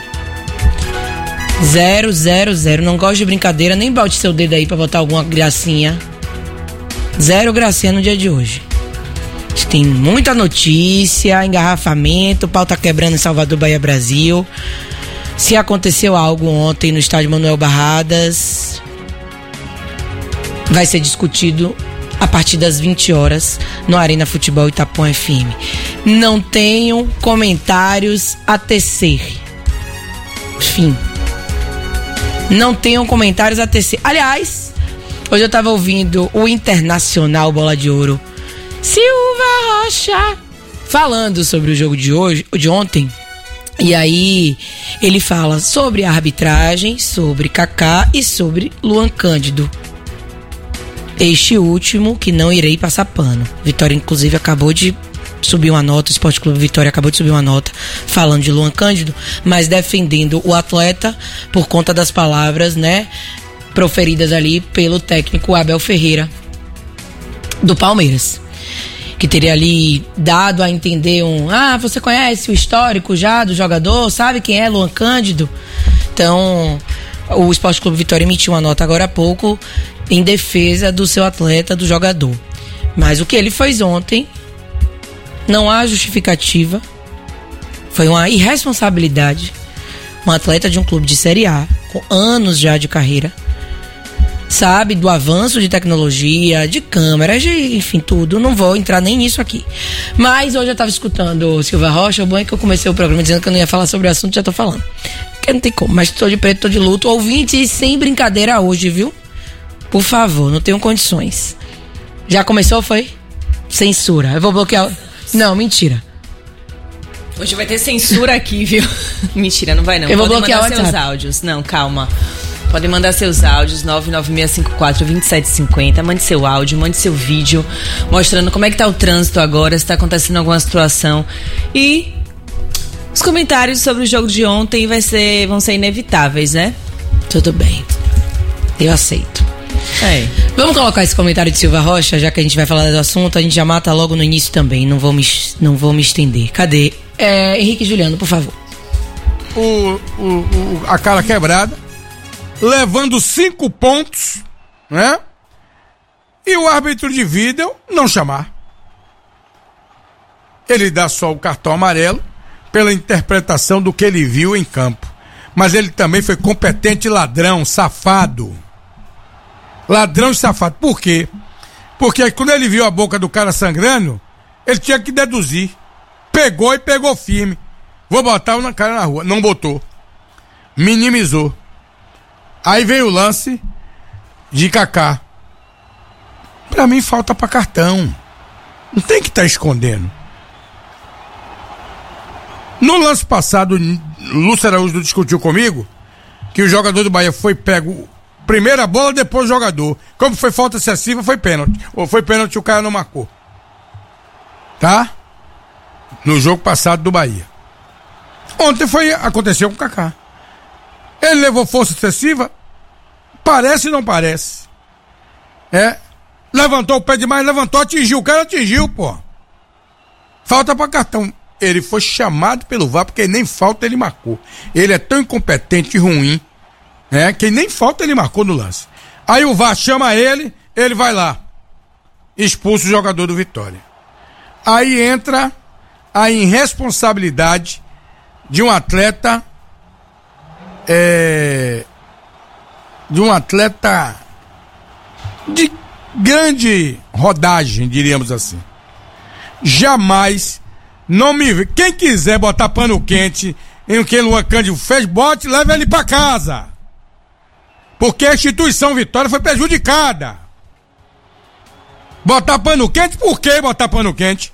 A: Zero, zero, zero. Não gosto de brincadeira, nem bote seu dedo aí pra botar alguma gracinha. Zero gracinha no dia de hoje. Tem muita notícia, engarrafamento, o pau tá quebrando em Salvador, Bahia, Brasil. Se aconteceu algo ontem no estádio Manuel Barradas, vai ser discutido a partir das vinte horas no Arena Futebol Itapuã F M. Não tenho comentários a tecer. Fim. Não tenho comentários a tecer. Aliás, hoje eu tava ouvindo o Internacional Bola de Ouro, Silva Rocha, falando sobre o jogo de hoje, de ontem. E aí ele fala sobre a arbitragem, sobre Kaká e sobre Luan Cândido. Este último que não irei passar pano. Vitória, inclusive, acabou de subir uma nota, o Esporte Clube Vitória acabou de subir uma nota falando de Luan Cândido, mas defendendo o atleta por conta das palavras, né, proferidas ali pelo técnico Abel Ferreira do Palmeiras, que teria ali dado a entender um... Ah, você conhece o histórico já do jogador? Sabe quem é Luan Cândido? Então, o Esporte Clube Vitória emitiu uma nota agora há pouco em defesa do seu atleta, do jogador. Mas o que ele fez ontem, não há justificativa. Foi uma irresponsabilidade. Um atleta de um clube de Série A, com anos já de carreira, sabe, do avanço de tecnologia, de câmeras, de, enfim, tudo. Não vou entrar nem nisso aqui. Mas hoje eu tava escutando o Silva Rocha. O bom é que eu comecei o programa dizendo que eu não ia falar sobre o assunto, já tô falando. Porque não tem como, mas tô de preto, tô de luto. Ouvinte, sem brincadeira hoje, viu? Por favor, não tenho condições. Já começou, foi? Censura. Eu vou bloquear... Não, mentira.
C: Hoje vai ter censura aqui, viu? Mentira, não vai não.
A: Eu vou
C: Podem
A: bloquear
C: mandar seus áudios. Não, calma. Podem mandar seus áudios, nove nove seis cinco quatro, dois sete cinco zero. Mande seu áudio, mande seu vídeo, mostrando como é que tá o trânsito agora, se tá acontecendo alguma situação. E os comentários sobre o jogo de ontem vai ser, vão ser inevitáveis, né?
A: Tudo bem. Eu aceito.
C: É.
A: Vamos colocar esse comentário de Silva Rocha, já que a gente vai falar do assunto, a gente já mata logo no início também, não vou me, não vou me estender. Cadê? É, Henrique e Juliano, por favor.
I: O, o, o, a cara quebrada, levando cinco pontos, né? E o árbitro de vídeo não chamar. Ele dá só o cartão amarelo pela interpretação do que ele viu em campo. Mas ele também foi competente ladrão, safado. Ladrão e safado. Por quê? Porque quando ele viu a boca do cara sangrando, ele tinha que deduzir. Pegou e pegou firme. Vou botar o cara na rua. Não botou. Minimizou. Aí veio o lance de Kaká. Pra mim falta pra cartão. Não tem que estar tá escondendo. No lance passado, Lúcio Araújo discutiu comigo que o jogador do Bahia foi pego primeira bola, depois o jogador. Como foi falta excessiva, foi pênalti. Ou foi pênalti, o cara não marcou. Tá? No jogo passado do Bahia. Ontem foi, aconteceu com o Kaká. Ele levou força excessiva? Parece ou não parece? É. Levantou o pé demais, levantou, atingiu. O cara atingiu, pô. Falta pra cartão. Ele foi chamado pelo V A R porque nem falta ele marcou. Ele é tão incompetente e ruim, né, que nem falta ele marcou no lance. Aí o V A R chama ele, ele vai lá. Expulsa o jogador do Vitória. Aí entra a irresponsabilidade de um atleta é, de um atleta de grande rodagem, diríamos assim. Jamais, não me vê. Quem quiser botar pano quente em que Luan Cândido fez, bote e leve ele pra casa. Porque a instituição Vitória foi prejudicada. Botar pano quente? Por que botar pano quente?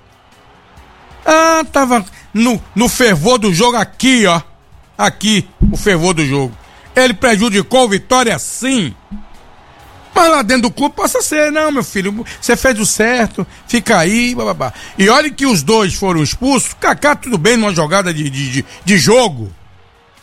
I: Ah, tava no, no fervor do jogo aqui, ó. Aqui, o fervor do jogo. Ele prejudicou o Vitória, sim. Mas lá dentro do clube possa ser, não, meu filho, você fez o certo, fica aí, bababá. E olha que os dois foram expulsos, Kaká tudo bem numa jogada de, de, de, de jogo.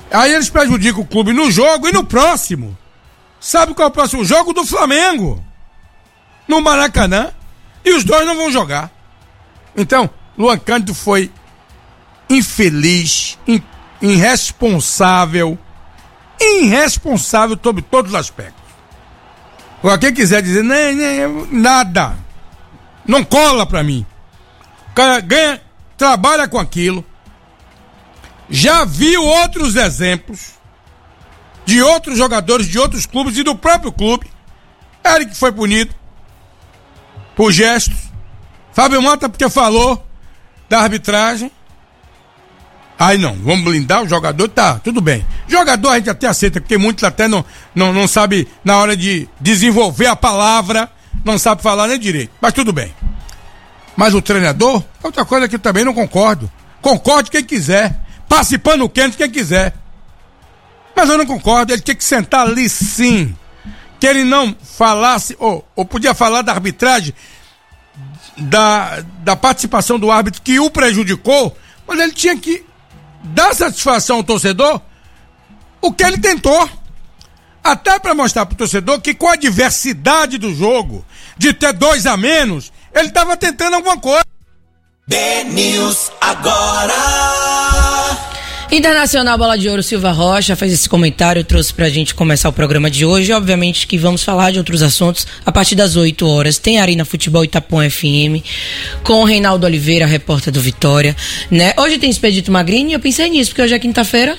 I: Aí eles prejudicam o clube no jogo e no próximo. Sabe qual é o próximo jogo? Do Flamengo. No Maracanã. E os dois não vão jogar. Então, Luan Cândido foi infeliz, in, irresponsável, irresponsável sobre todos os aspectos. Agora, quem quiser dizer, nem, nem, nada, não cola pra mim. O cara ganha, trabalha com aquilo. Já viu outros exemplos de outros jogadores de outros clubes e do próprio clube. Eric foi punido por gestos. Fábio Mota porque falou da arbitragem. Aí não, vamos blindar o jogador, tá, tudo bem. Jogador a gente até aceita, porque muitos até não, não, não sabe na hora de desenvolver a palavra, não sabe falar nem direito, mas tudo bem. Mas o treinador, outra coisa que eu também não concordo. Concorde quem quiser, passe pano quente quem quiser. Mas eu não concordo, ele tinha que sentar ali sim. Que ele não falasse, ou, ou podia falar da arbitragem, da, da participação do árbitro que o prejudicou, mas ele tinha que dar satisfação ao torcedor o que ele tentou, até para mostrar pro torcedor que com a diversidade do jogo, de ter dois a menos, ele estava tentando alguma coisa.
D: B-News agora.
A: Internacional Bola de Ouro, Silva Rocha fez esse comentário, trouxe pra gente começar o programa de hoje. Obviamente que vamos falar de outros assuntos a partir das oito horas. Tem Arena Futebol Itapuã F M, com o Reinaldo Oliveira, repórter do Vitória, né? Hoje tem Expedito Magrini, eu pensei nisso, porque hoje é quinta-feira.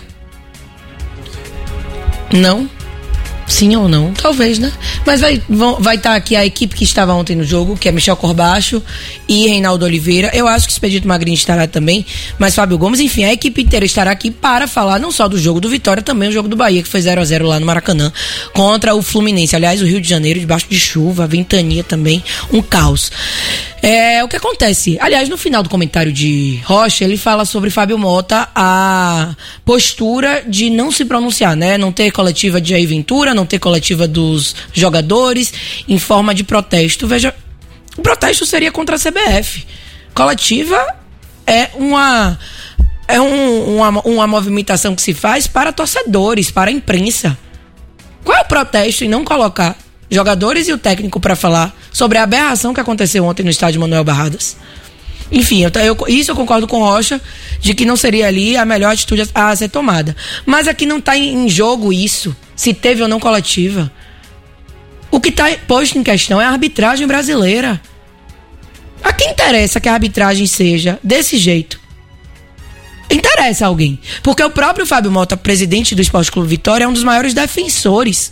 A: Não? Sim ou não? Talvez, né? Mas vai estar vai tá aqui a equipe que estava ontem no jogo, que é Michel Corbacho e Reinaldo Oliveira. Eu acho que Expedito Magrini estará também, mas Fábio Gomes, enfim, a equipe inteira estará aqui para falar não só do jogo do Vitória, também o jogo do Bahia, que foi zero a zero lá no Maracanã, contra o Fluminense. Aliás, o Rio de Janeiro, debaixo de chuva, ventania também, um caos. É, o que acontece? Aliás, no final do comentário de Rocha, ele fala sobre Fábio Mota, a postura de não se pronunciar, né? Não ter coletiva de Jair Ventura, não ter coletiva dos jogadores em forma de protesto. Veja, o protesto seria contra a C B F. Coletiva é uma é um, uma, uma movimentação que se faz para torcedores, para a imprensa. Qual é o protesto em não colocar jogadores e o técnico para falar sobre a aberração que aconteceu ontem no estádio Manuel Barradas? Enfim, eu, eu, isso eu concordo com Rocha, de que não seria ali a melhor atitude a, a ser tomada. Mas aqui não está em, em jogo isso, se teve ou não coletiva. O que está posto em questão é a arbitragem brasileira. A quem interessa que a arbitragem seja desse jeito? Interessa a alguém. Porque o próprio Fábio Mota, presidente do Esporte Clube Vitória, é um dos maiores defensores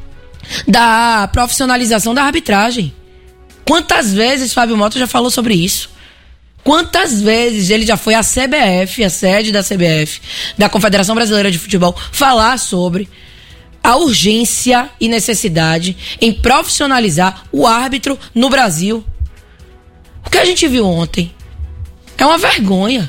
A: da profissionalização da arbitragem. Quantas vezes Fábio Mota já falou sobre isso? Quantas vezes ele já foi à C B F, a sede da C B F, da Confederação Brasileira de Futebol, falar sobre a urgência e necessidade em profissionalizar o árbitro no Brasil? O que a gente viu ontem é uma vergonha.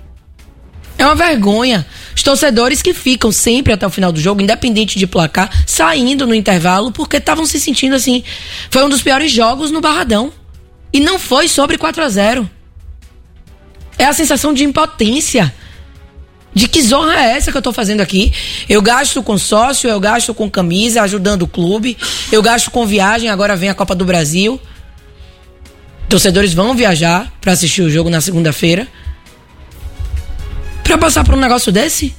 A: É uma vergonha. Os torcedores que ficam sempre até o final do jogo, independente de placar, saindo no intervalo porque estavam se sentindo assim. Foi um dos piores jogos no Barradão. E não foi sobre quatro a zero. É a sensação de impotência. De que zorra é essa que eu tô fazendo aqui? Eu gasto com sócio, eu gasto com camisa, ajudando o clube. Eu gasto com viagem, agora vem a Copa do Brasil. Torcedores vão viajar para assistir o jogo na segunda-feira. Pra passar por um negócio desse?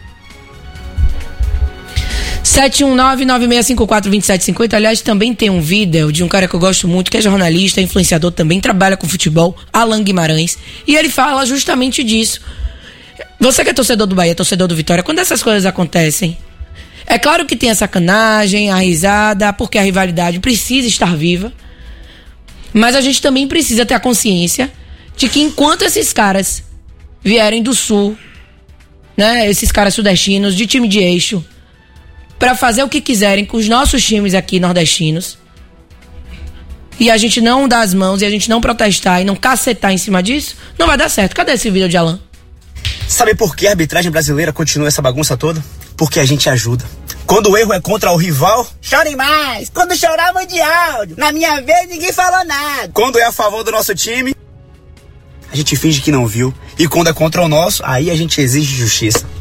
A: sete um nove, nove seis cinco quatro, dois sete cinco zero. Aliás, também tem um vídeo de um cara que eu gosto muito, que é jornalista, influenciador também, trabalha com futebol, Alan Guimarães. E ele fala justamente disso. Você que é torcedor do Bahia, torcedor do Vitória, quando essas coisas acontecem, é claro que tem a sacanagem, a risada, porque a rivalidade precisa estar viva. Mas a gente também precisa ter a consciência de que enquanto esses caras vierem do sul, né, esses caras sudestinos, de time de eixo, pra fazer o que quiserem com os nossos times aqui nordestinos, e a gente não dar as mãos, e a gente não protestar, e não cacetar em cima disso, não vai dar certo. Cadê esse vídeo de Alan?
E: Sabe por que a arbitragem brasileira continua essa bagunça toda? Porque a gente ajuda. Quando o erro é contra o rival, chorem mais. Quando choravam de áudio, na minha vez ninguém falou nada. Quando é a favor do nosso time, a gente finge que não viu. E quando é contra o nosso, aí a gente exige justiça.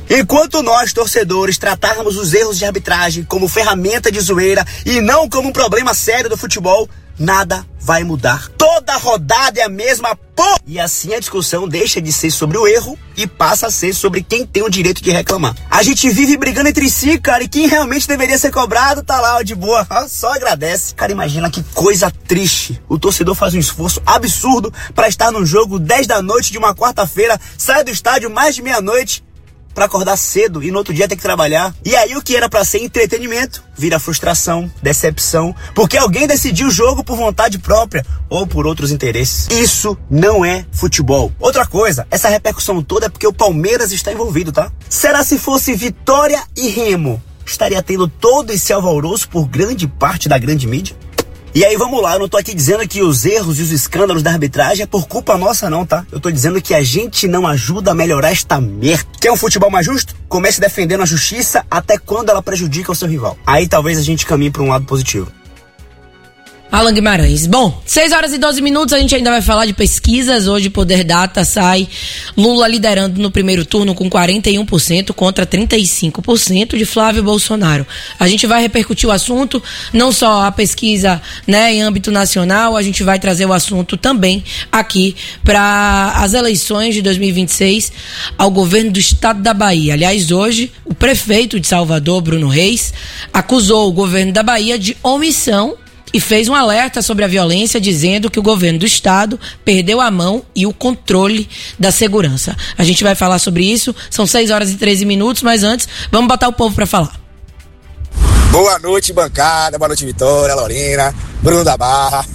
E: Enquanto nós, torcedores, tratarmos os erros de arbitragem como ferramenta de zoeira e não como um problema sério do futebol, nada vai mudar. Toda rodada é a mesma porra. E assim a discussão deixa de ser sobre o erro e passa a ser sobre quem tem o direito de reclamar. A gente vive brigando entre si, cara, e quem realmente deveria ser cobrado tá lá, ó, de boa, só agradece. Cara, imagina que coisa triste. O torcedor faz um esforço absurdo pra estar no jogo dez da noite de uma quarta-feira, sai do estádio mais de meia-noite pra acordar cedo e no outro dia ter que trabalhar. E aí o que era pra ser entretenimento vira frustração, decepção, porque alguém decidiu o jogo por vontade própria ou por outros interesses. Isso não é futebol. Outra coisa, essa repercussão toda é porque o Palmeiras está envolvido, tá? Será se fosse Vitória e Remo, estaria tendo todo esse alvoroço por grande parte da grande mídia? E aí vamos lá, eu não tô aqui dizendo que os erros e os escândalos da arbitragem é por culpa nossa não, tá? Eu tô dizendo que a gente não ajuda a melhorar esta merda. Quer um futebol mais justo? Comece defendendo a justiça até quando ela prejudica o seu rival. Aí talvez a gente caminhe para um lado positivo.
A: Alan Guimarães. Bom, seis horas e doze minutos, a gente ainda vai falar de pesquisas. Hoje, Poder Data sai Lula liderando no primeiro turno com quarenta e um por cento contra trinta e cinco por cento de Flávio Bolsonaro. A gente vai repercutir o assunto, não só a pesquisa, né, em âmbito nacional, a gente vai trazer o assunto também aqui para as eleições de dois mil e vinte e seis ao governo do estado da Bahia. Aliás, hoje, o prefeito de Salvador, Bruno Reis, acusou o governo da Bahia de omissão e fez um alerta sobre a violência, dizendo que o governo do estado perdeu a mão e o controle da segurança. A gente vai falar sobre isso, são seis horas e treze minutos, mas antes, vamos botar o povo para falar.
J: Boa noite, bancada, boa noite, Vitória, Lorena, Bruno da Barra.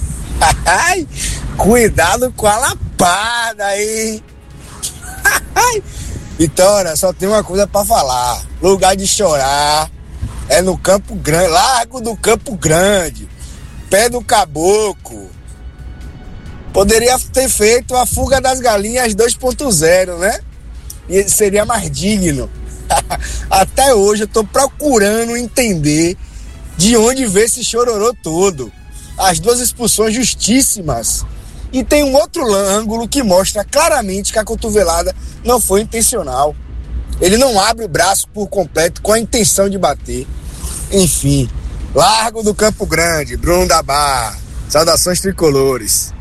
J: Cuidado com a lapada aí. Vitória, só tem uma coisa pra falar. Lugar de chorar é no Campo Grande, Largo do Campo Grande, pé do Caboclo. Poderia ter feito a Fuga das Galinhas dois ponto zero, né? E seria mais digno. Até hoje eu tô procurando entender de onde veio esse chororô todo. As duas expulsões justíssimas. E tem um outro ângulo que mostra claramente que a cotovelada não foi intencional. Ele não abre o braço por completo com a intenção de bater. Enfim, Largo do Campo Grande, Bruno da Barra. Saudações tricolores.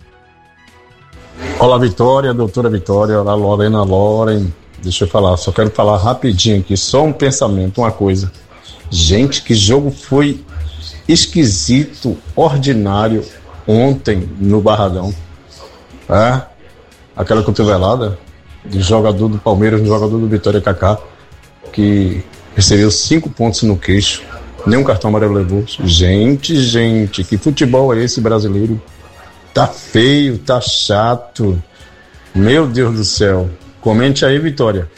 L: Olá, Vitória, doutora Vitória, olá, Lorena Loren. Deixa eu falar, só quero falar rapidinho aqui, só um pensamento, uma coisa. Gente, que jogo foi esquisito, ordinário ontem no Barradão. É? Aquela cotovelada do jogador do Palmeiras no jogador do Vitória Kaká, que recebeu cinco pontos no queixo, nem um cartão amarelo levou. Gente, gente, que futebol é esse brasileiro? Tá feio, tá chato. Meu Deus do céu. Comente aí, Vitória.